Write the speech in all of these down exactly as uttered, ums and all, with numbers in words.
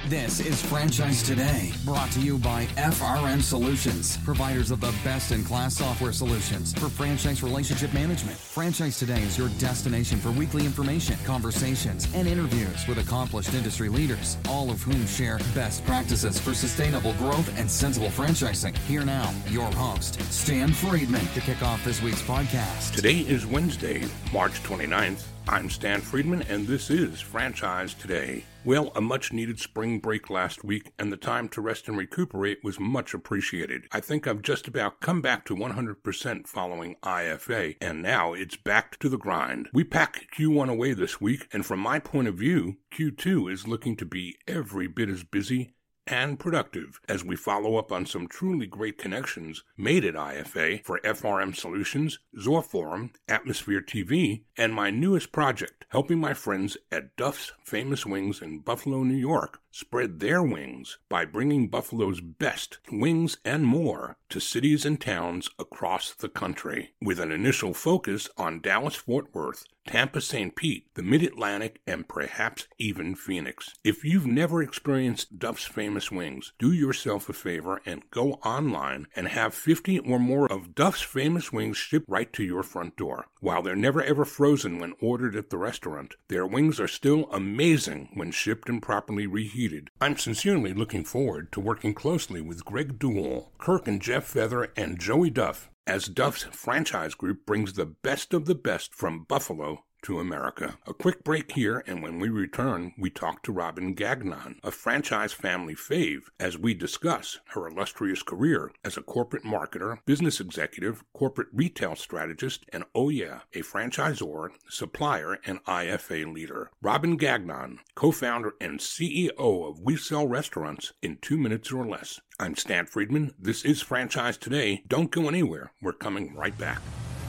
This is Franchise Today, brought to you by F R M Solutions, providers of the best-in-class software solutions for franchise relationship management. Franchise Today is your destination for weekly information, conversations, and interviews with accomplished industry leaders, all of whom share best practices for sustainable growth and sensible franchising. Here now, your host, Stan Friedman, to kick off this week's podcast. Today is Wednesday, March twenty-ninth. I'm Stan Friedman, and this is Franchise Today. Well, a much-needed spring break last week, and the time to rest and recuperate was much appreciated. I think I've just about come back to one hundred percent following I F A, and now it's back to the grind. We pack Q one away this week, and from my point of view, Q two is looking to be every bit as busy and productive as we follow up on some truly great connections made at I F A for F R M Solutions, Zorforum, Atmosphere T V, and my newest project, helping my friends at Duff's Famous Wings in Buffalo, New York, spread their wings by bringing Buffalo's best wings and more to cities and towns across the country, with an initial focus on Dallas-Fort Worth, Tampa, Saint Pete, the Mid-Atlantic, and perhaps even Phoenix. If you've never experienced Duff's Famous Wings, do yourself a favor and go online and have fifty or more of Duff's Famous Wings shipped right to your front door. While they're never ever frozen when ordered at the restaurant, their wings are still amazing when shipped and properly reheated. I'm sincerely looking forward to working closely with Greg Duell, Kirk and Jeff Feather, and Joey Duff as Duff's franchise group brings the best of the best from Buffalo to America. A quick break here, and when we return, we talk to Robin Gagnon, a franchise family fave, as we discuss her illustrious career as a corporate marketer, business executive, corporate retail strategist, and oh yeah, a franchisor, supplier, and I F A leader. Robin Gagnon, co-founder and C E O of We Sell Restaurants in two minutes or less. I'm Stan Friedman. This is Franchise Today. Don't go anywhere. We're coming right back.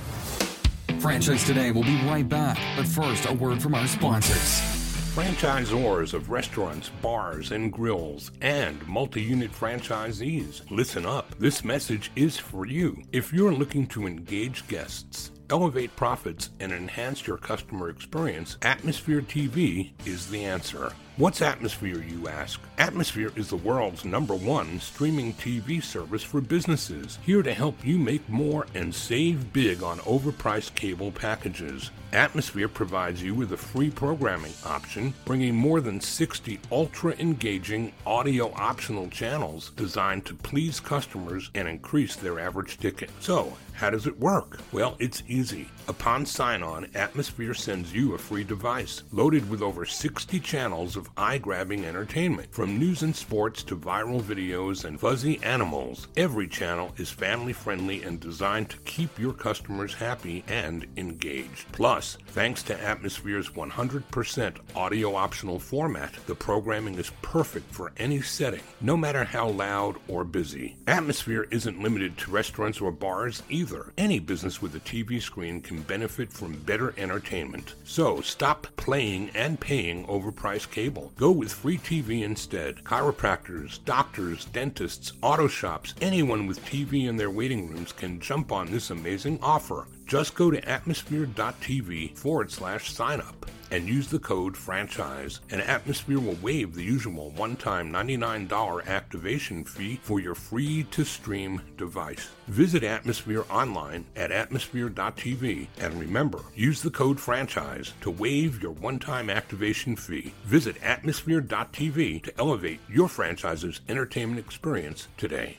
Franchise Today will be right back, but first, a word from our sponsors. Franchisors of restaurants, bars, and grills, and multi-unit franchisees, listen up. This message is for you. If you're looking to engage guests, elevate profits, and enhance your customer experience, Atmosphere T V is the answer. What's Atmosphere, you ask? Atmosphere is the world's number one streaming T V service for businesses, here to help you make more and save big on overpriced cable packages. Atmosphere provides you with a free programming option, bringing more than sixty ultra-engaging audio-optional channels designed to please customers and increase their average ticket. So, how does it work? Well, it's easy. Upon sign-on, Atmosphere sends you a free device, loaded with over sixty channels of eye-grabbing entertainment. From news and sports to viral videos and fuzzy animals, every channel is family-friendly and designed to keep your customers happy and engaged. Plus, thanks to Atmosphere's one hundred percent audio-optional format, the programming is perfect for any setting, no matter how loud or busy. Atmosphere isn't limited to restaurants or bars either. Any business with a T V screen can benefit from better entertainment. So stop playing and paying overpriced cable. Go with free T V instead. Chiropractors, doctors, dentists, auto shops, anyone with T V in their waiting rooms can jump on this amazing offer. Just go to atmosphere.tv forward slash sign up and use the code franchise, and Atmosphere will waive the usual one-time ninety-nine dollars activation fee for your free-to-stream device. Visit Atmosphere online at atmosphere.tv, and remember, use the code franchise to waive your one-time activation fee. Visit atmosphere.tv to elevate your franchise's entertainment experience today.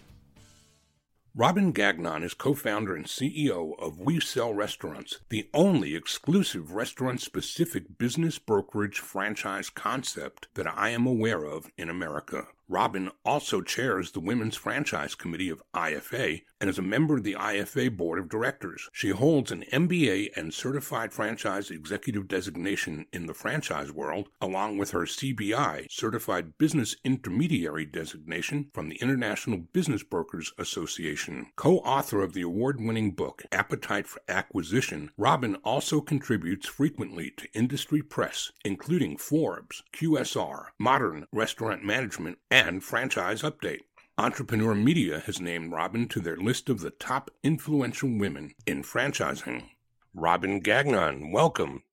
Robin Gagnon is co-founder and C E O of We Sell Restaurants, the only exclusive restaurant-specific business brokerage franchise concept that I am aware of in America. Robin also chairs the Women's Franchise Committee of I F A and is a member of the I F A Board of Directors. She holds an M B A and Certified Franchise Executive designation in the franchise world, along with her C B I, Certified Business Intermediary designation from the International Business Brokers Association. Co-author of the award-winning book, Appetite for Acquisition, Robin also contributes frequently to industry press, including Forbes, Q S R, Modern Restaurant Management, and Franchise Update. Entrepreneur Media has named Robin to their list of the top influential women in franchising. Robin Gagnon, welcome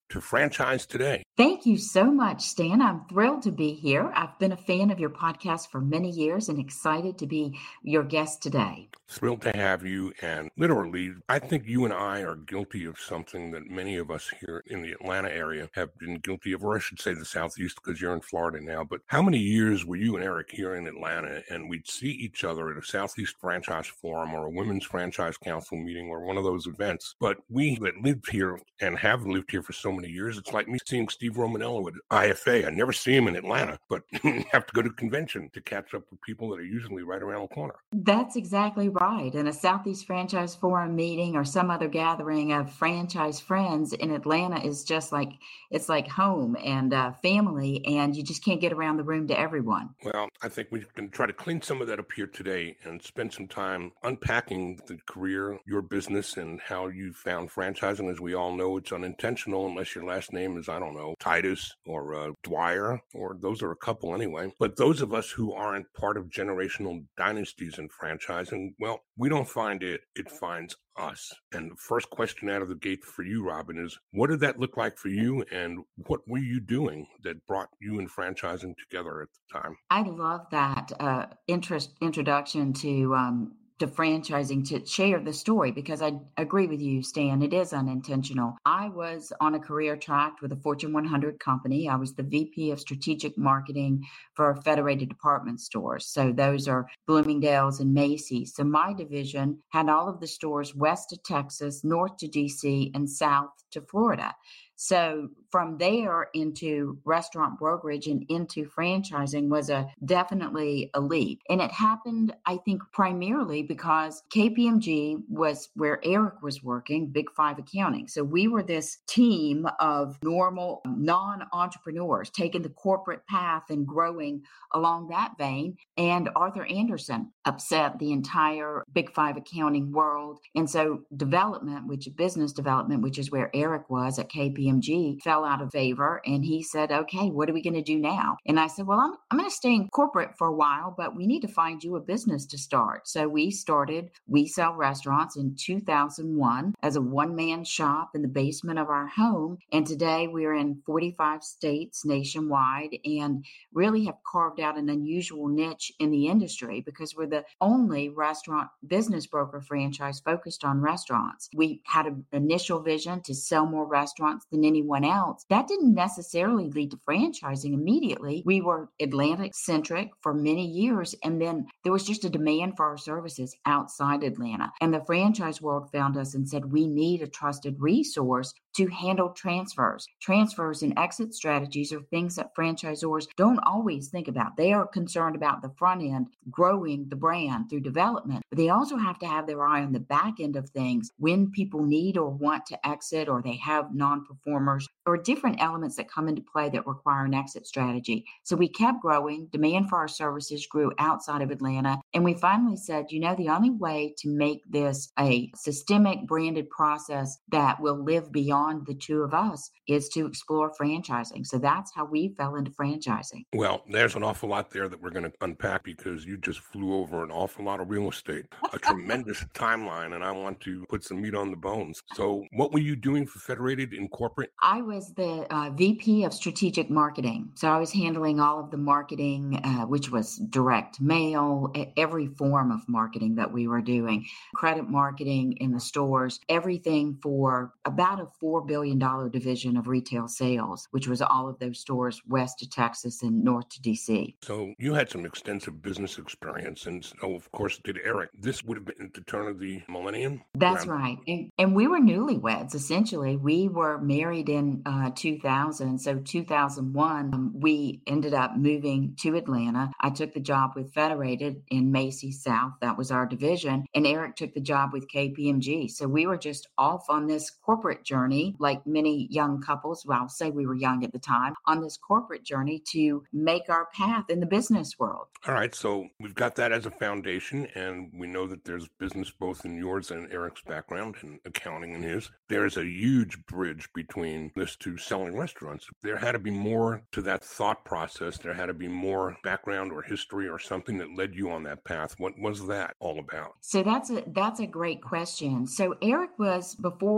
to Franchise Today. Thank you so much, Stan. I'm thrilled to be here. I've been a fan of your podcast for many years and excited to be your guest today. Thrilled to have you. And literally, I think you and I are guilty of something that many of us here in the Atlanta area have been guilty of, or I should say the Southeast, because you're in Florida now. But how many years were you and Eric here in Atlanta and we'd see each other at a Southeast Franchise Forum or a Women's Franchise Council meeting or one of those events? But we that lived here and have lived here for so many years, it's like me seeing Steve Romanello at I F A. I never see him in Atlanta, but have to go to convention to catch up with people that are usually right around the corner. That's exactly right. And a Southeast Franchise Forum meeting or some other gathering of franchise friends in Atlanta is just like, it's like home and uh, family, and you just can't get around the room to everyone. Well, I think we can try to clean some of that up here today and spend some time unpacking the career, your business, and how you found franchising. As we all know, it's unintentional unless your last name is, I don't know, Titus or uh, Dwyer, or those are a couple anyway. But those of us who aren't part of generational dynasties in franchising, well, we don't find it, it finds us. And the first question out of the gate for you, Robin, is what did that look like for you, and what were you doing that brought you and franchising together at the time? I love that uh, interest introduction to um, to franchising, to share the story, because I agree with you, Stan. It is unintentional. I was on a career track with a Fortune one hundred company. I was the V P of strategic marketing for Federated Department Stores. So those are Bloomingdale's and Macy's. So my division had all of the stores west of Texas, north to D C, and south to Florida. So from there into restaurant brokerage and into franchising was a definitely a leap. And it happened, I think, primarily because K P M G was where Eric was working, Big Five Accounting. So we were this team of normal non-entrepreneurs taking the corporate path and growing along that vein. And Arthur Anderson upset the entire Big Five Accounting world. And so development, which business development, which is where Eric was at K P M G, fell out of favor. And he said, okay, what are we going to do now? And I said, well, I'm, I'm going to stay in corporate for a while, but we need to find you a business to start. So we started We Sell Restaurants in two thousand one as a one-man shop in the basement of our home. And today we're in forty-five states nationwide and really have carved out an unusual niche in the industry because we're the only restaurant business broker franchise focused on restaurants. We had an initial vision to sell more restaurants than anyone else. That didn't necessarily lead to franchising immediately. We were Atlanta-centric for many years, and then there was just a demand for our services outside Atlanta. And the franchise world found us and said, we need a trusted resource to handle transfers. Transfers and exit strategies are things that franchisors don't always think about. They are concerned about the front end, growing the brand through development, but they also have to have their eye on the back end of things when people need or want to exit, or they have non-performers, or different elements that come into play that require an exit strategy. So we kept growing. Demand for our services grew outside of Atlanta. And we finally said, you know, the only way to make this a systemic branded process that will live beyond the two of us is to explore franchising. So that's how we fell into franchising. Well, there's an awful lot there that we're going to unpack because you just flew over an awful lot of real estate, a tremendous timeline, and I want to put some meat on the bones. So what were you doing for Federated in corporate? I was the uh, V P of strategic marketing. So I was handling all of the marketing, uh, which was direct mail, every form of marketing that we were doing, credit marketing in the stores, everything for about a four billion dollars division of retail sales, which was all of those stores west of Texas and north to D C. So you had some extensive business experience, and so of course did Eric. This would have been at the turn of the millennium? That's around- right. And, and we were newlyweds, essentially. We were married in uh, two thousand. So two thousand one, um, we ended up moving to Atlanta. I took the job with Federated in Macy's South. That was our division. And Eric took the job with K P M G. So we were just off on this corporate journey, like many young couples. Well, I'll say we were young at the time, on this corporate journey to make our path in the business world. All right. So we've got that as a foundation, and we know that there's business both in yours and Eric's background and accounting in his. There's a huge bridge between this to selling restaurants. There had to be more to that thought process. There had to be more background or history or something that led you on that path. What was that all about? So that's a that's a great question. So Eric was, before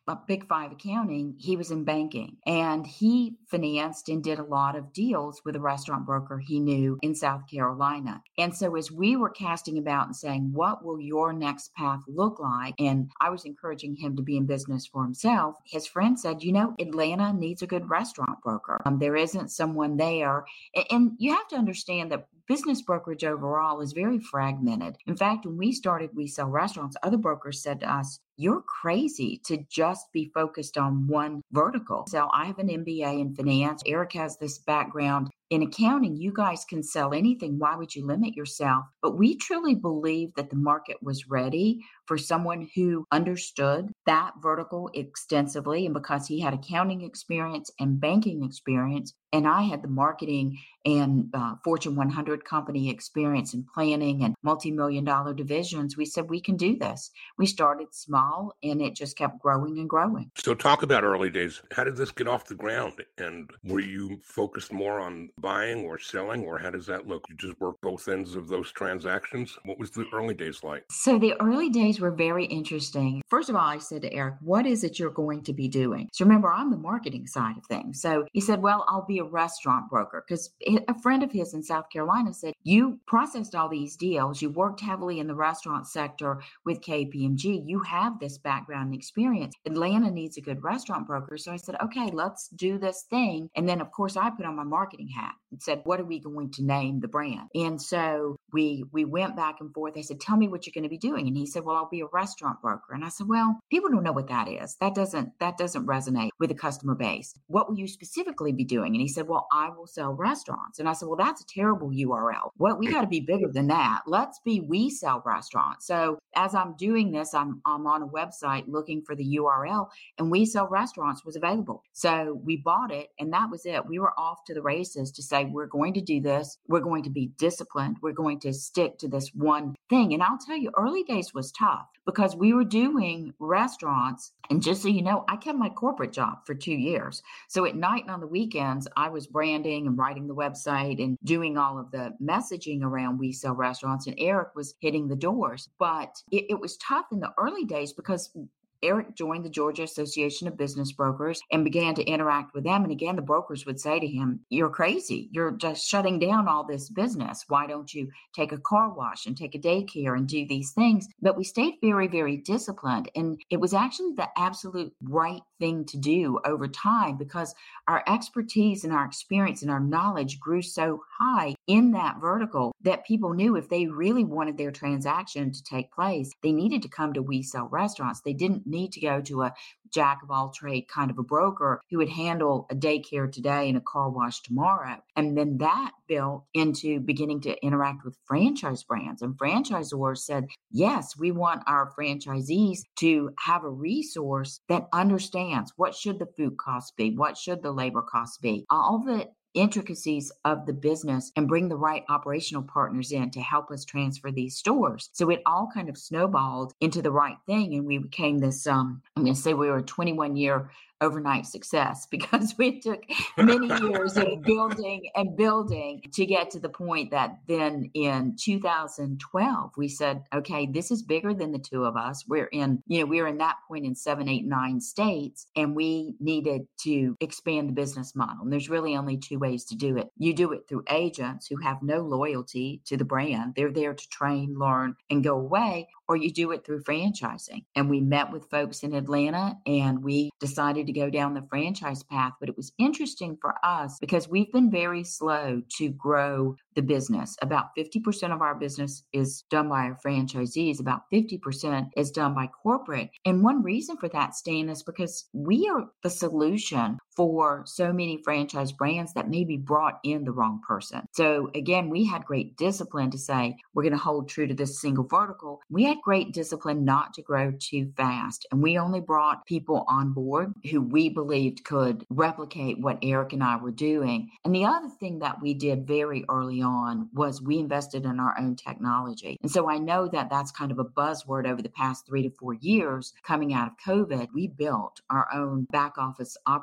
a Big Five accounting, he was in banking, and he financed and did a lot of deals with a restaurant broker he knew in South Carolina. And so as we were casting about and saying, what will your next path look like? And I was encouraging him to be in business for himself. His friend said, you know, Atlanta needs a good restaurant broker. Um, there isn't someone there. And, and you have to understand that business brokerage overall is very fragmented. In fact, when we started We Sell Restaurants, other brokers said to us, you're crazy to just be focused on one vertical. So I have an M B A in finance. Eric has this background in accounting. You guys can sell anything. Why would you limit yourself? But we truly believe that the market was ready for someone who understood that vertical extensively. And because he had accounting experience and banking experience, and I had the marketing and uh, Fortune one hundred company experience in planning and multi-million dollar divisions, we said, we can do this. We started small and it just kept growing and growing. So talk about early days. How did this get off the ground? And were you focused more on buying or selling, or how does that look? You just work both ends of those transactions? What was the early days like? So the early days were very interesting. First of all, I said to Eric, what is it you're going to be doing? So remember, I'm the marketing side of things. So he said, well, I'll be a restaurant broker, because a friend of his in South Carolina said, you processed all these deals. You worked heavily in the restaurant sector with K P M G. You have this background and experience. Atlanta needs a good restaurant broker. So I said, okay, let's do this thing. And then, of course, I put on my marketing hat and said, what are we going to name the brand? And so we we went back and forth. I said, tell me what you're going to be doing. And he said, well, I'll be a restaurant broker. And I said, well, people don't know what that is. That doesn't that doesn't resonate with the customer base. What will you specifically be doing? And he said, well, I will sell restaurants. And I said, well, that's a terrible U R L. What we got to be bigger than that. Let's be We Sell Restaurants. So as I'm doing this, I'm I'm on a website looking for the U R L, and We Sell Restaurants was available. So we bought it, and that was it. We were off to the races to say, we're going to do this. We're going to be disciplined. We're going to stick to this one thing. And I'll tell you, early days was tough because we were doing restaurants. And just so you know, I kept my corporate job for two years. So at night and on the weekends, I was branding and writing the website and doing all of the messaging around We Sell Restaurants. And Eric was hitting the doors. But it, it was tough in the early days because Eric joined the Georgia Association of Business Brokers and began to interact with them. And again, the brokers would say to him, you're crazy. You're just shutting down all this business. Why don't you take a car wash and take a daycare and do these things? But we stayed very, very disciplined. And it was actually the absolute right thing to do over time because our expertise and our experience and our knowledge grew so high in that vertical that people knew if they really wanted their transaction to take place, they needed to come to We Sell Restaurants. They didn't need to go to a jack of all trade kind of a broker who would handle a daycare today and a car wash tomorrow. And then that built into beginning to interact with franchise brands. And franchisors said, yes, we want our franchisees to have a resource that understands what should the food costs be, what should the labor costs be, all the intricacies of the business, and bring the right operational partners in to help us transfer these stores. So it all kind of snowballed into the right thing. And we became this, um, I'm going to say we were a twenty-one year overnight success because we took many years of building and building to get to the point that then in two thousand twelve, we said, okay, this is bigger than the two of us. We're in, you know, we were in that point in seven, eight, nine states, and we needed to expand the business model. And there's really only two ways to do it. You do it through agents who have no loyalty to the brand. They're there to train, learn, and go away, or you do it through franchising. And we met with folks in Atlanta and we decided to go down the franchise path. But it was interesting for us because we've been very slow to grow the business. About fifty percent of our business is done by our franchisees. About fifty percent is done by corporate. And one reason for that, Stan, is because we are the solution for so many franchise brands that maybe brought in the wrong person. So again, we had great discipline to say, we're going to hold true to this single vertical. We had great discipline not to grow too fast. And we only brought people on board who we believed could replicate what Eric and I were doing. And the other thing that we did very early on was we invested in our own technology. And so I know that that's kind of a buzzword over the past three to four years coming out of COVID. We built our own back office operating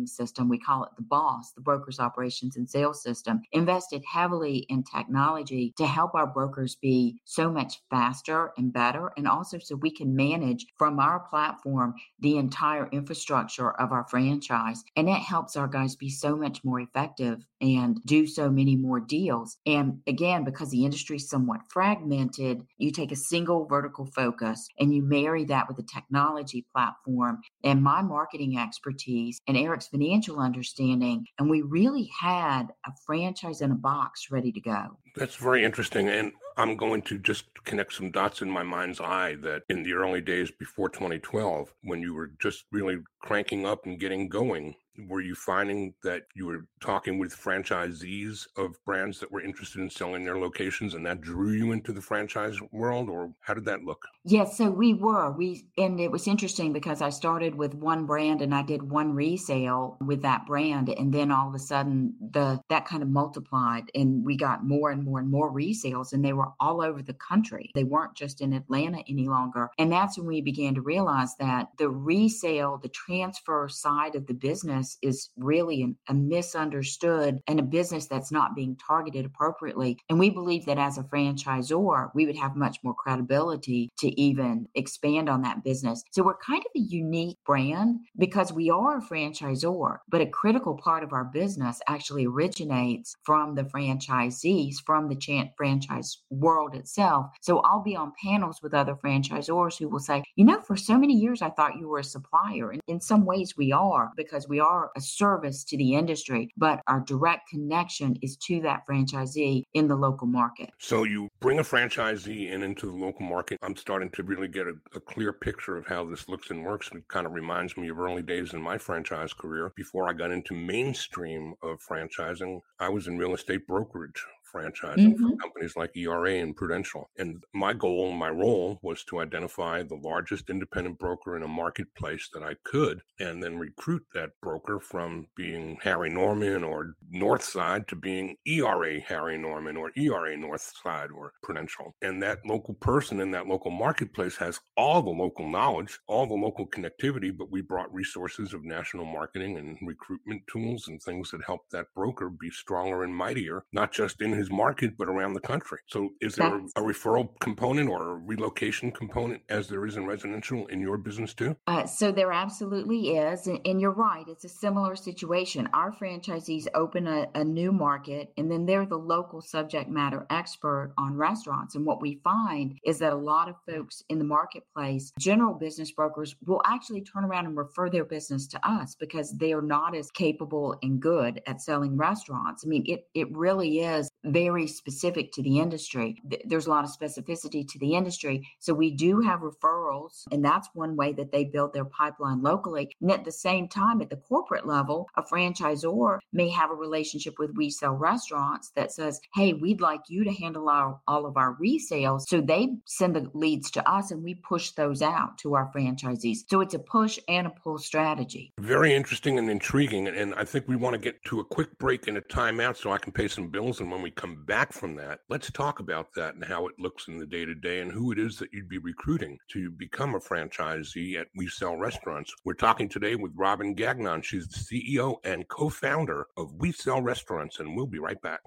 system. We call it the BOSS, the Brokers Operations and Sales System, invested heavily in technology to help our brokers be so much faster and better, and also so we can manage from our platform the entire infrastructure of our franchise. And it helps our guys be so much more effective and do so many more deals. And again, because the industry is somewhat fragmented, you take a single vertical focus and you marry that with a technology platform and my marketing expertise and Eric's financial understanding, and we really had a franchise in a box ready to go. That's very interesting. And I'm going to just connect some dots in my mind's eye that in the early days before twenty twelve, when you were just really cranking up and getting going, were you finding that you were talking with franchisees of brands that were interested in selling their locations and that drew you into the franchise world, or how did that look? Yes, so we were. We and it was interesting because I started with one brand and I did one resale with that brand, and then all of a sudden the that kind of multiplied and we got more and more and more resales, and they were all over the country. They weren't just in Atlanta any longer. And that's when we began to realize that the resale, the transfer side of the business is really an, a misunderstood and a business that's not being targeted appropriately. And we believe that as a franchisor, we would have much more credibility to even expand on that business. So we're kind of a unique brand because we are a franchisor, but a critical part of our business actually originates from the franchisees, from the chan- franchise world itself. So I'll be on panels with other franchisors who will say, you know, for so many years, I thought you were a supplier. And in some ways we are, because we are a service to the industry, but our direct connection is to that franchisee in the local market. So you bring a franchisee in into the local market. I'm starting to really get a, a clear picture of how this looks and works. It kind of reminds me of early days in my franchise career. Before I got into mainstream of franchising, I was in real estate brokerage franchising mm-hmm. for companies like E R A and Prudential. And my goal, my role was to identify the largest independent broker in a marketplace that I could, and then recruit that broker from being Harry Norman or Northside to being E R A Harry Norman or E R A Northside or Prudential. And that local person in that local marketplace has all the local knowledge, all the local connectivity, but we brought resources of national marketing and recruitment tools and things that help that broker be stronger and mightier, not just in his market, but around the country. So is there a, a referral component or a relocation component as there is in residential in your business too? Uh, so there absolutely is. And, and you're right. It's a similar situation. Our franchisees open a, a new market, and then they're the local subject matter expert on restaurants. And what we find is that a lot of folks in the marketplace, general business brokers, will actually turn around and refer their business to us because they are not as capable and good at selling restaurants. I mean, it, it really is very specific to the industry. There's a lot of specificity to the industry. So we do have referrals, and that's one way that they build their pipeline locally. And at the same time, at the corporate level, a franchisor may have a relationship with We Sell Restaurants that says, hey, we'd like you to handle our, all of our resales. So they send the leads to us and we push those out to our franchisees. So it's a push and a pull strategy. Very interesting and intriguing. And I think we want to get to a quick break and a timeout so I can pay some bills. And when we come back from that, let's talk about that and how it looks in the day-to-day and who it is that you'd be recruiting to become a franchisee at We Sell Restaurants. We're talking today with Robin Gagnon. She's the C E O and co-founder of We Sell Restaurants, and we'll be right back.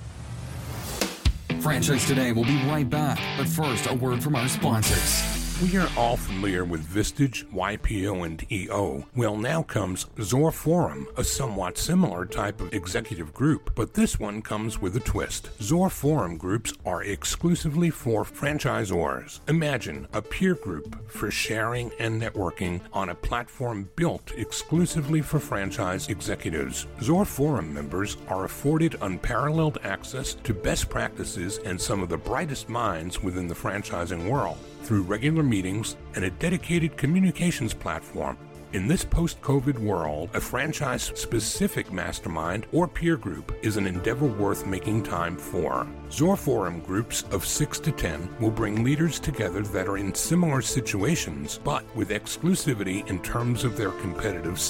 Franchise Today will be right back, but first, a word from our sponsors. We are all familiar with Vistage, Y P O, and E O. Well, now comes Zor Forum, a somewhat similar type of executive group, but this one comes with a twist. Zor Forum groups are exclusively for franchisors. Imagine a peer group for sharing and networking on a platform built exclusively for franchise executives. Zor Forum members are afforded unparalleled access to best practices and some of the brightest minds within the franchising world through regular meetings and a dedicated communications platform. In this post-COVID world, a franchise-specific mastermind or peer group is an endeavor worth making time for. Zor Forum groups of six to ten will bring leaders together that are in similar situations, but with exclusivity in terms of their competitive set.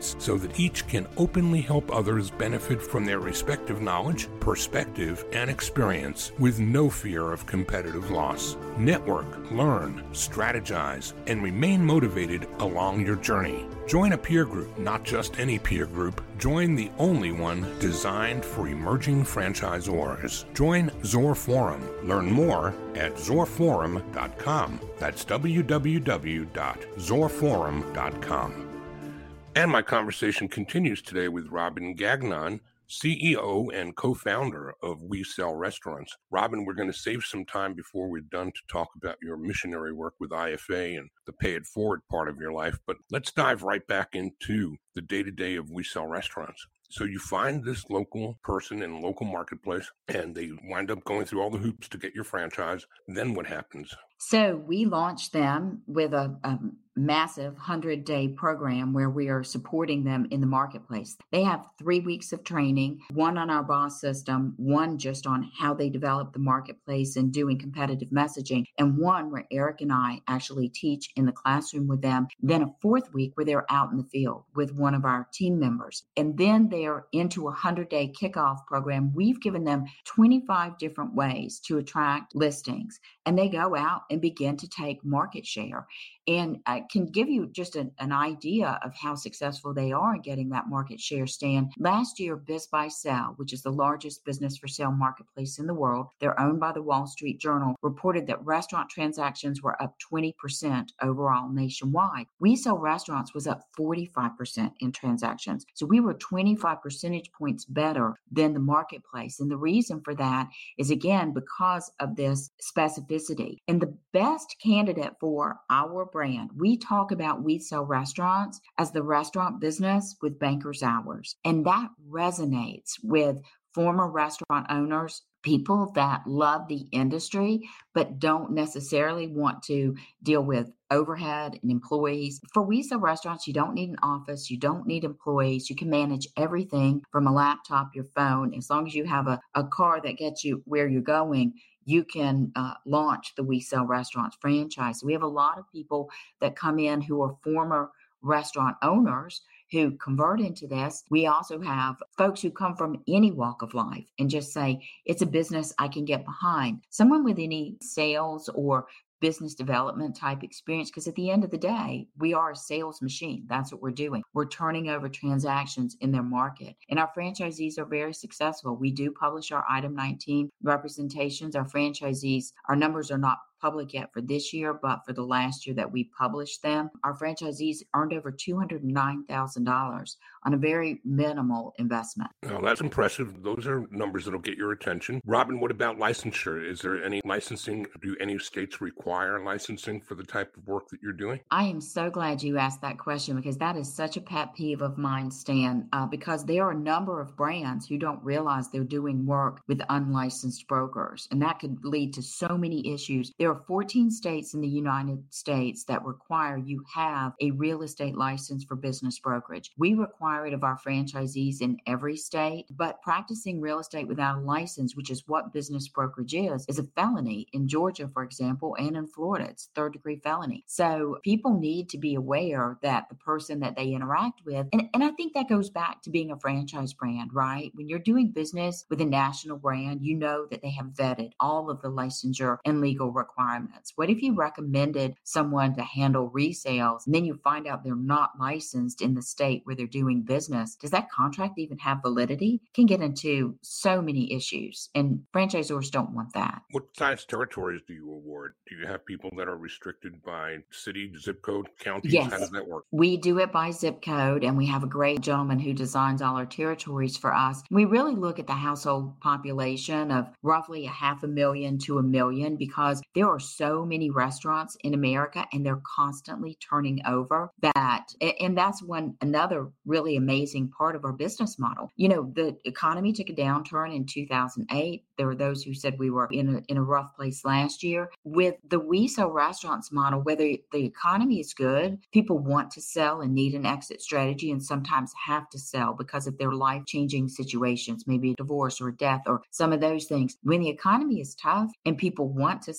guests so that each can openly help others benefit from their respective knowledge, perspective, and experience with no fear of competitive loss. Network, learn, strategize, and remain motivated along your journey. Join a peer group, not just any peer group. Join the only one designed for emerging franchisors. Join Zor Forum. Learn more at zor forum dot com. That's w w w dot zor forum dot com. And my conversation continues today with Robin Gagnon, C E O and co-founder of We Sell Restaurants. Robin, we're going to save some time before we're done to talk about your missionary work with I F A and the pay it forward part of your life, but let's dive right back into the day-to-day of We Sell Restaurants. So you find this local person in a local marketplace, and they wind up going through all the hoops to get your franchise. Then what happens? So we launched them with a, a massive hundred-day program where we are supporting them in the marketplace. They have three weeks of training, one on our BOSS system, one just on how they develop the marketplace and doing competitive messaging, and one where Eric and I actually teach in the classroom with them. Then a fourth week where they're out in the field with one of our team members. And then they're into a hundred-day kickoff program. We've given them twenty-five different ways to attract listings, and they go out and begin to take market share. And I can give you just an, an idea of how successful they are in getting that market share, Stan. Last year, BizBuySell, which is the largest business for sale marketplace in the world, they're owned by the Wall Street Journal, reported that restaurant transactions were up twenty percent overall nationwide. We Sell Restaurants was up forty-five percent in transactions. So we were twenty-five percentage points better than the marketplace. And the reason for that is, again, because of this specificity. And the best candidate for our brand, we talk about We Sell Restaurants as the restaurant business with banker's hours. And that resonates with former restaurant owners, people that love the industry, but don't necessarily want to deal with overhead and employees. For We Sell Restaurants, you don't need an office. You don't need employees. You can manage everything from a laptop, your phone. As long as you have a, a car that gets you where you're going, you can uh, launch the We Sell Restaurants franchise. So we have a lot of people that come in who are former restaurant owners who convert into this. We also have folks who come from any walk of life and just say, it's a business I can get behind. Someone with any sales or business development type experience, because at the end of the day, we are a sales machine. That's what we're doing. We're turning over transactions in their market. And our franchisees are very successful. We do publish our Item nineteen representations. Our franchisees, our numbers are not public yet for this year, but for the last year that we published them, our franchisees earned over two hundred nine thousand dollars on a very minimal investment. Now, that's impressive. Those are numbers that'll get your attention. Robin, what about licensure? Is there any licensing? Do any states require licensing for the type of work that you're doing? I am so glad you asked that question, because that is such a pet peeve of mine, Stan, uh, because there are a number of brands who don't realize they're doing work with unlicensed brokers, and that could lead to so many issues. There are fourteen states in the United States that require you have a real estate license for business brokerage. We require it of our franchisees in every state, but practicing real estate without a license, which is what business brokerage is, is a felony in Georgia, for example, and in Florida, it's third degree felony. So people need to be aware that the person that they interact with, and, and I think that goes back to being a franchise brand, right? When you're doing business with a national brand, you know that they have vetted all of the licensure and legal requirements. What if you recommended someone to handle resales and then you find out they're not licensed in the state where they're doing business? Does that contract even have validity? Can get into so many issues, and franchisors don't want that. What size territories do you award? Do you have people that are restricted by city, zip code, counties? Yes. How does that work? We do it by zip code, and we have a great gentleman who designs all our territories for us. We really look at the household population of roughly a half a million to a million, because there are so many restaurants in America and they're constantly turning over that. And that's one another really amazing part of our business model. You know, the economy took a downturn in two thousand eight. There were those who said we were in a, in a rough place last year. With the We Sell Restaurants model, whether the economy is good, people want to sell and need an exit strategy, and sometimes have to sell because of their life-changing situations, maybe a divorce or a death or some of those things. When the economy is tough and people want to sell,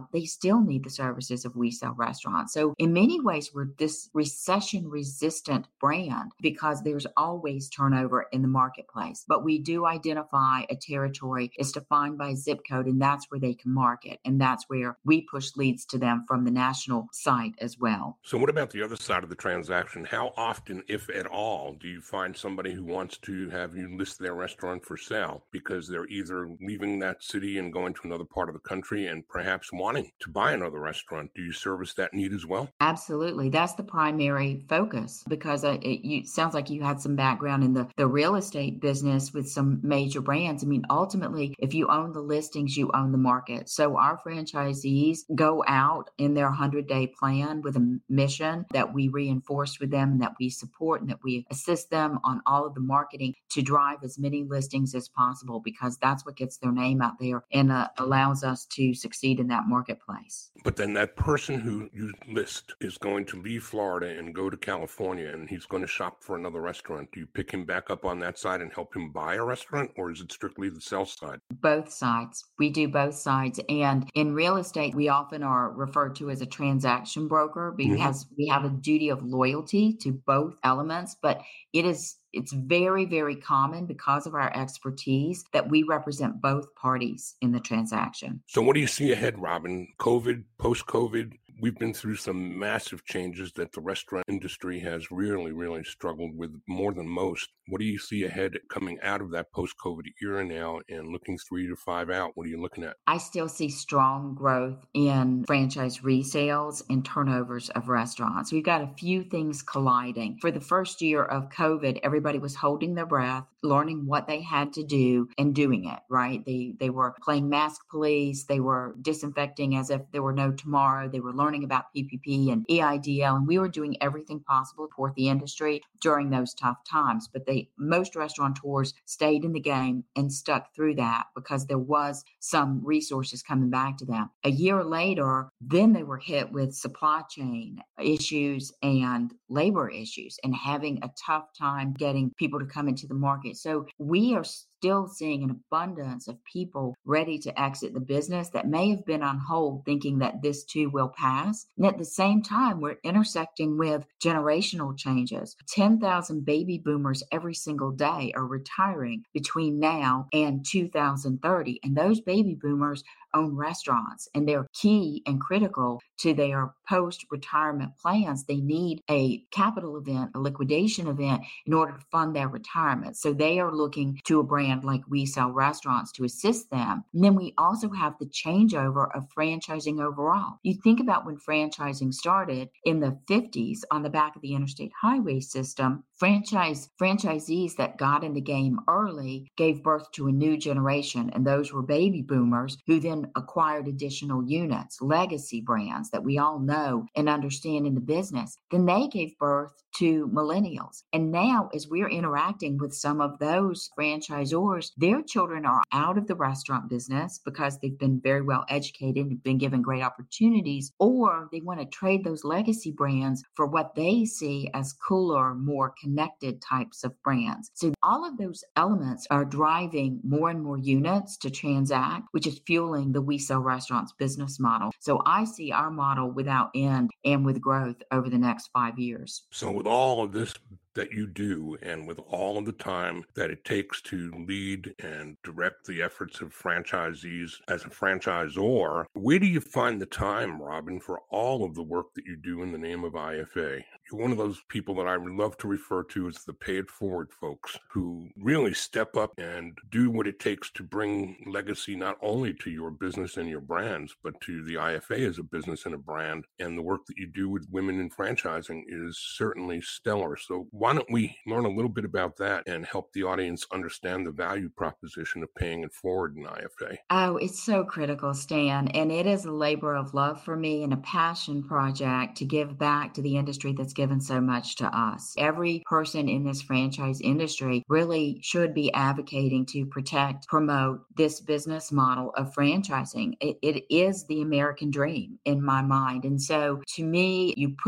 they still need the services of We Sell Restaurants. So in many ways, we're this recession resistant brand because there's always turnover in the marketplace. But we do identify a territory is defined by zip code, and that's where they can market. And that's where we push leads to them from the national site as well. So what about the other side of the transaction? How often, if at all, do you find somebody who wants to have you list their restaurant for sale because they're either leaving that city and going to another part of the country and perhaps wanting to buy another restaurant? Do you service that need as well? Absolutely. That's the primary focus because uh, it you, sounds like you had some background in the, the real estate business with some major brands. I mean, ultimately, if you own the listings, you own the market. So our franchisees go out in their hundred-day plan with a mission that we reinforce with them and that we support and that we assist them on all of the marketing to drive as many listings as possible because that's what gets their name out there and uh, allows us to succeed in that marketplace. But then that person who you list is going to leave Florida and go to California and he's going to shop for another restaurant. Do you pick him back up on that side and help him buy a restaurant, or is it strictly the sell side? Both sides. We do both sides. And in real estate, we often are referred to as a transaction broker because mm-hmm. we have a duty of loyalty to both elements, but it is It's very, very common because of our expertise that we represent both parties in the transaction. So what do you see ahead, Robin? COVID, post-COVID, we've been through some massive changes that the restaurant industry has really, really struggled with more than most. What do you see ahead coming out of that post-COVID era now and looking three to five out? What are you looking at? I still see strong growth in franchise resales and turnovers of restaurants. We've got a few things colliding. For the first year of COVID, everybody Everybody was holding their breath, learning what they had to do and doing it, right? They they were playing mask police. They were disinfecting as if there were no tomorrow. They were learning about P P P and E I D L, and we were doing everything possible to support the industry during those tough times. But they most restaurateurs stayed in the game and stuck through that because there was some resources coming back to them. A year later, then they were hit with supply chain issues and labor issues and having a tough time getting people to come into the market. So we are still seeing an abundance of people ready to exit the business that may have been on hold thinking that this too will pass. And at the same time, we're intersecting with generational changes. ten thousand baby boomers every single day are retiring between now and two thousand thirty. And those baby boomers own restaurants and they're key and critical to their post-retirement plans. They need a capital event, a liquidation event in order to fund their retirement. So they are looking to a brand like We Sell Restaurants to assist them. And then we also have the changeover of franchising overall. You think about when franchising started in the fifties on the back of the interstate highway system, franchise franchisees that got in the game early gave birth to a new generation. And those were baby boomers who then acquired additional units, legacy brands that we all know and understand in the business. Then they gave birth to millennials. And now as we're interacting with some of those franchisors, their children are out of the restaurant business because they've been very well educated and been given great opportunities, or they want to trade those legacy brands for what they see as cooler, more connected types of brands. So all of those elements are driving more and more units to transact, which is fueling the We Sell Restaurants business model. So I see our model without end and with growth over the next five years. So with all of this that you do and with all of the time that it takes to lead and direct the efforts of franchisees as a franchisor, where do you find the time, Robin, for all of the work that you do in the name of I F A? You're one of those people that I would love to refer to as the pay it forward folks who really step up and do what it takes to bring legacy not only to your business and your brands, but to the I F A as a business and a brand. And the work that you do with women in franchising is certainly stellar. So why don't we learn a little bit about that and help the audience understand the value proposition of paying it forward in I F A? Oh, it's so critical, Stan. And it is a labor of love for me and a passion project to give back to the industry that's given so much to us. Every person in this franchise industry really should be advocating to protect, promote this business model of franchising. It, it is the American dream in my mind. And so to me, you put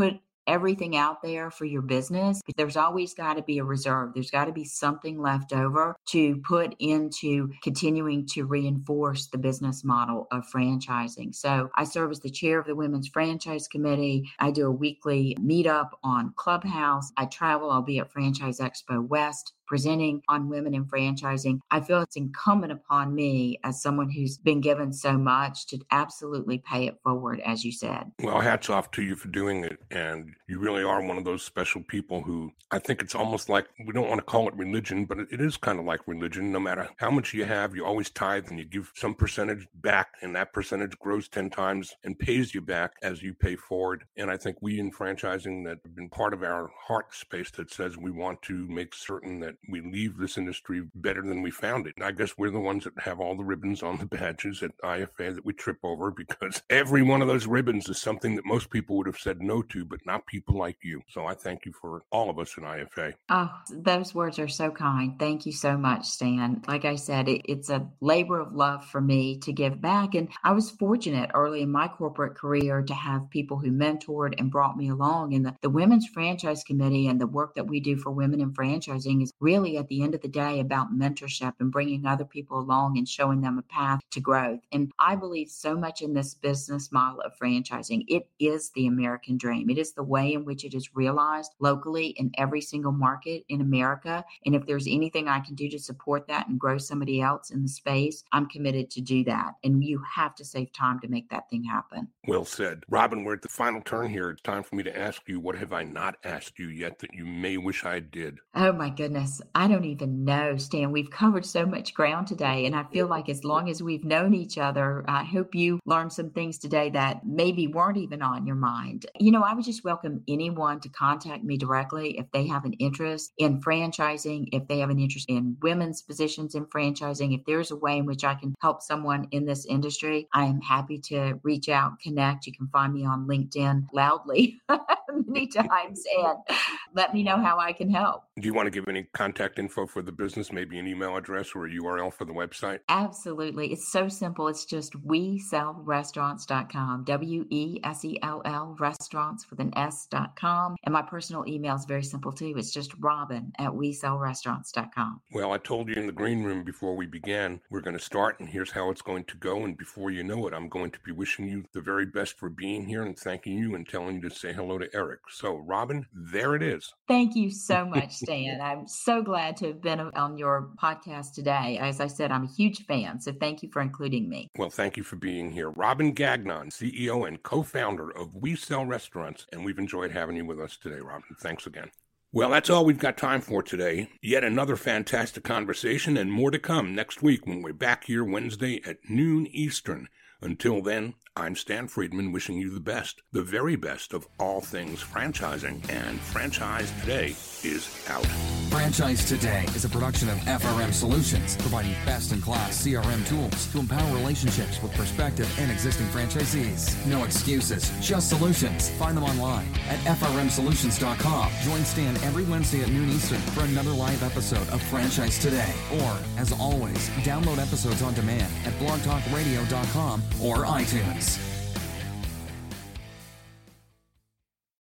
everything out there for your business, there's always got to be a reserve. There's got to be something left over to put into continuing to reinforce the business model of franchising. So I serve as the chair of the Women's Franchise Committee. I do a weekly meetup on Clubhouse. I travel. I'll be at Franchise Expo West presenting on women in franchising. I feel it's incumbent upon me as someone who's been given so much to absolutely pay it forward, as you said. Well, hats off to you for doing it. And you really are one of those special people who I think it's almost like, we don't want to call it religion, but it is kind of like religion. No matter how much you have, you always tithe and you give some percentage back, and that percentage grows ten times and pays you back as you pay forward. And I think we in franchising that have been part of our heart space that says we want to make certain that we leave this industry better than we found it. And I guess we're the ones that have all the ribbons on the badges at I F A that we trip over, because every one of those ribbons is something that most people would have said no to, but not people like you. So I thank you for all of us in I F A. Oh, those words are so kind. Thank you so much, Stan. Like I said, it, it's a labor of love for me to give back. And I was fortunate early in my corporate career to have people who mentored and brought me along. And the, the Women's Franchise Committee and the work that we do for women in franchising is really at the end of the day about mentorship and bringing other people along and showing them a path to growth. And I believe so much in this business model of franchising. It is the American dream. It is the way in which it is realized locally in every single market in America. And if there's anything I can do to support that and grow somebody else in the space, I'm committed to do that. And you have to save time to make that thing happen. Well said. Robin, we're at the final turn here. It's time for me to ask you, what have I not asked you yet that you may wish I did? Oh my goodness. I don't even know, Stan. We've covered so much ground today. And I feel like as long as we've known each other, I hope you learned some things today that maybe weren't even on your mind. You know, I would just welcome anyone to contact me directly if they have an interest in franchising, if they have an interest in women's positions in franchising. If there's a way in which I can help someone in this industry, I am happy to reach out, connect. You can find me on LinkedIn loudly many times and let me know how I can help. Do you want to give any contact info for the business, maybe an email address or a U R L for the website? Absolutely. It's so simple. It's just we sell restaurants dot com, W E S E L L, restaurants with an S dot com. And my personal email is very simple too. It's just Robin at we sell restaurants dot com. Well, I told you in the green room before we began, we're going to start, and here's how it's going to go. And before you know it, I'm going to be wishing you the very best for being here and thanking you and telling you to say hello to Eric. So, Robin, there it is. Thank you so much, Stan. I'm so glad to have been on your podcast today. As I said, I'm a huge fan, so thank you for including me. Well, thank you for being here. Robin Gagnon, C E O and co-founder of We Sell Restaurants, and we've enjoyed having you with us today, Robin. Thanks again. Well, that's all we've got time for today. Yet another fantastic conversation, and more to come next week when we're back here Wednesday at noon Eastern. Until then, I'm Stan Friedman wishing you the best, the very best of all things franchising, and Franchise Today is out. Franchise Today is a production of F R M Solutions, providing best-in-class C R M tools to empower relationships with prospective and existing franchisees. No excuses, just solutions. Find them online at F R M solutions dot com. Join Stan every Wednesday at noon Eastern for another live episode of Franchise Today. Or, as always, download episodes on demand at blog talk radio dot com or iTunes.